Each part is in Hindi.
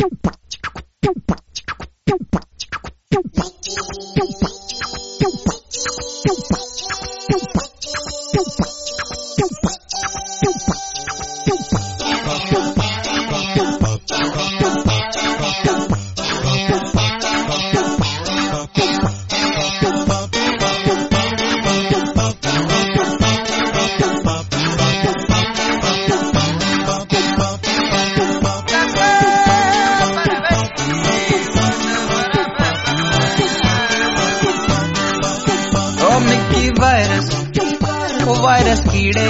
वायरस कीड़े,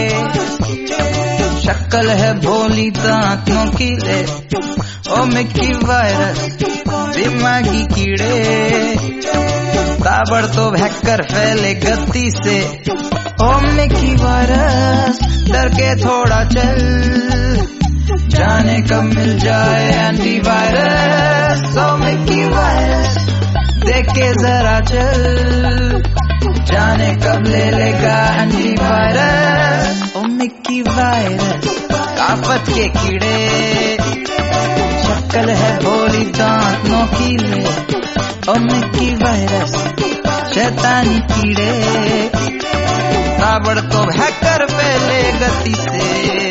शक्ल है भोली दांत नोकीले। ओ मिकी वायरस दिमागी कीड़े, ताबड़तोड़ हैकर फैले गति से। ओ मिकी वायरस डर के थोड़ा चल, जाने कब मिल जाए एंटीवायरस। ओ मिकी वायरस देख के जरा चल, जाने कब ले लेगा एंटीवायरस। ओ मिकी वायरस आफत के कीड़े, शक्ल है भोली दांत नोकीले। ओ मिकी वायरस शैतानी कीड़े, ताबड़तोड़ हैकर फैले गति से।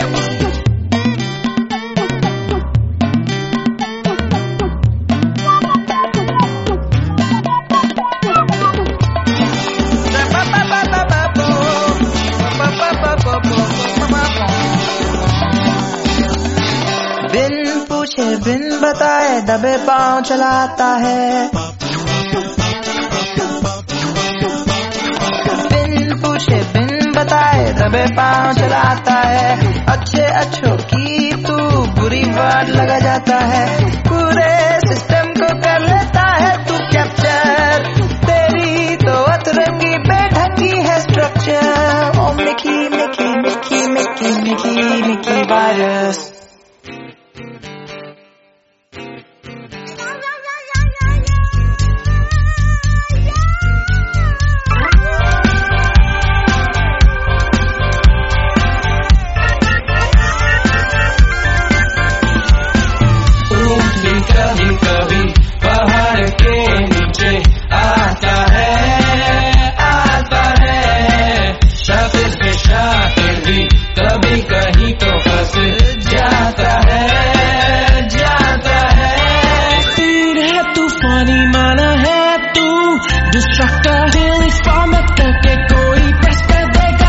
बिन पूछे बिन बताए दबे पांव चलाता है, बिन पूछे बिन बताए दबे पांव चलाता है। अच्छे अच्छों की तू बुरी बात लगा जाता है, पूरे सिस्टम को कर लेता है तू कैप्चर। तेरी तो अतरंगी बेढंगी है structure. Oh Mickey Mickey Mickey Mickey Mickey Mickey virus. कभी कभी पहाड़ के नीचे आता है, शातिर पे शातिर भी कभी कहीं तो फंस जाता है। तीर है तूफानी माना है तू, डिस्ट्रक्टर हिल फॉर्मेट करके कोई प्रेस कर देगा।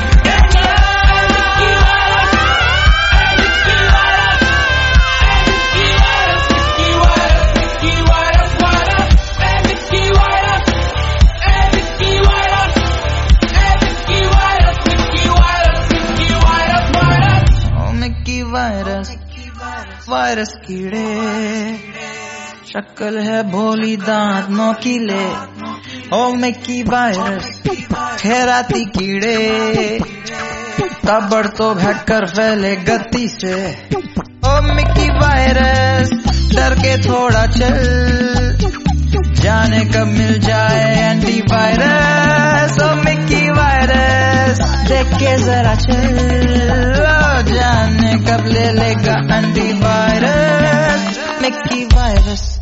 वायरस कीड़े, शक्ल है भोली दांत नोकीले। ओ मिकी वायरस खैराती कीड़े, ताबड़तोड़ हैकर फैले गति से। ओ मिकी वायरस डर के थोड़ा चल, जाने कब मिल जाए एंटीवायरस। ओ मिकी वायरस देख के जरा चल, जाने कब ले लेगा एंटीवायरस। Mickey virus